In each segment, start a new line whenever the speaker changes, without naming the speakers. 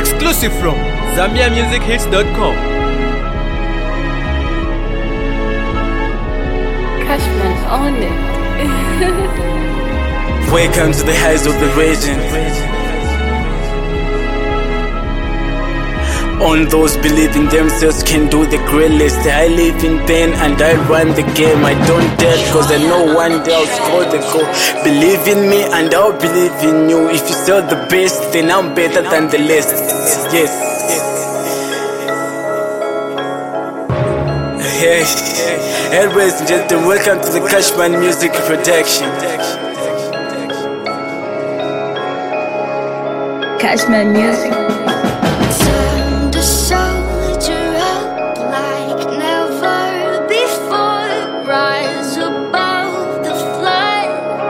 Exclusive from ZambiaMusicHits.com.
Cashman on it.
Welcome to the heights of the region. On those believing themselves can do the greatest. I live in pain and I run the game. I don't dare cause I know one day I'll score the goal. Believe in me and I'll believe in you. If you sell the best, then I'm better than the least. Yes. Hey, ladies and gentlemen, welcome to the Cashman Music Production.
Cashman Music.
Turn the soldier up like never before. Rise above the flood.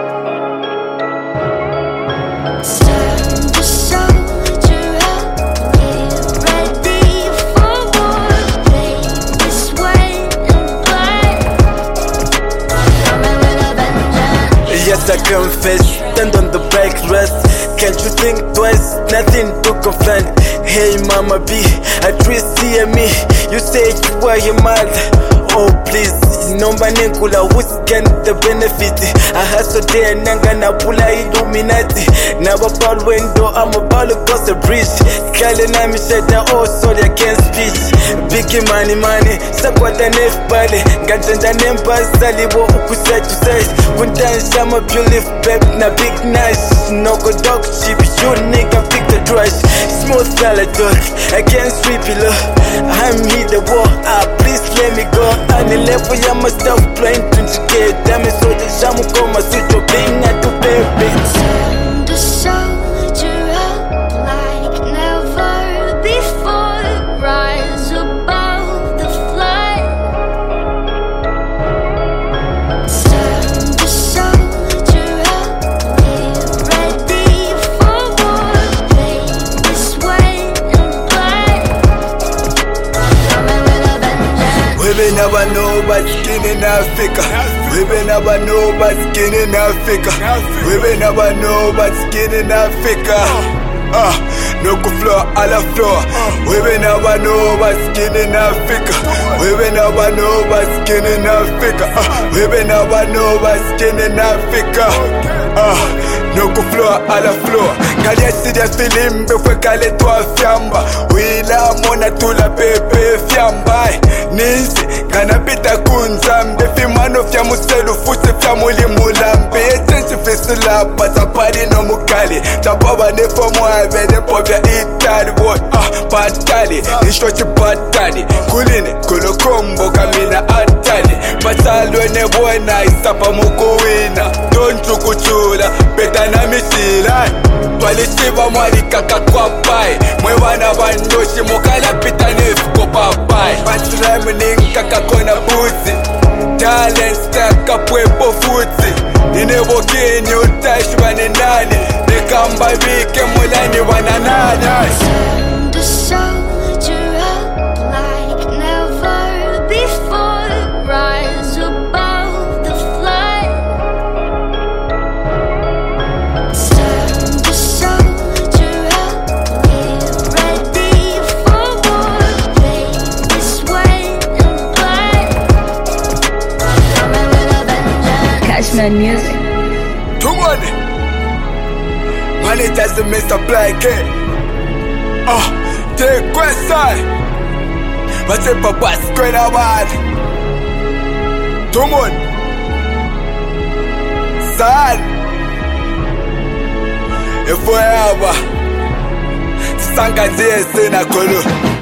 Turn the soldier up, get ready for war. Baby, sweat and blood. Coming with a vengeance.
Yes, I confess, stand on the backrest. Can't you think twice, nothing to confront. Hey mama B, at least hear me. You say you are your mother. Oh please, nomba nenkula who's get the benefit. I hustle day nanga na pula Illuminati. Never ball window, I'm about to cross the bridge. Kale na mi sheda, oh sorry I can't speak. Big money, sakwata nef bale. Ngajanja nemba salibo ukusa to say. Kuntansha my beautiful babe na big nice. No go dog cheap, you nigga pick the trash. Smooth salad dog, I can't sweep it low. I'm hit the wall, please let me go. And the level ya myself playing to get damn it so the shamu koma sito being at the baby.
Turn the soldier up like never before. Rise above the flood. Turn the soldier up, get ready for war. Baby, sweat and blood. Coming with a vengeance.
We never know what's skin in Africa. We never know what's skin in Africa. We never know what's skin in Africa. No go floor, a la floor. We never know what's skin in Africa. We never know what's skin in Africa. We never know what's skin in Africa. No go floor, a la floor. Kali si dia film before kale toa fiamba. Wila mona tula pepe fiamba. Nisi kana pita kunzam. Defi mano fya muselu fusi fya muli mulambe. Etensi fisila pata pari no mukali. Tapaba nefo mwabe nepo vya Itali. Patali, nishochi patali. Kuline, kulo kombo kamina atali. Pasalwe nebona isapa mukuwina. Don't kuchula, beta na misila. Twalisiba mwali kaka kwa pai. Mwewana bandoshi mukala pita nefuko papai. Pansiramu ninkaka kona buzi. Talent stack up wepo futi. Ninebo kini utashwa ni nani. Nikamba vike mulani wananana.
Turn the soldier up like never before. Rise above the flood. Turn the soldier up, get ready for war. Baby, sweat and blood. Coming with a vengeance.
Cashman Music.
Too money. Money doesn't Mr. Black. Take question. What's up, Papa? Square award. Too money. Sad. If we ever Sanga this in a color.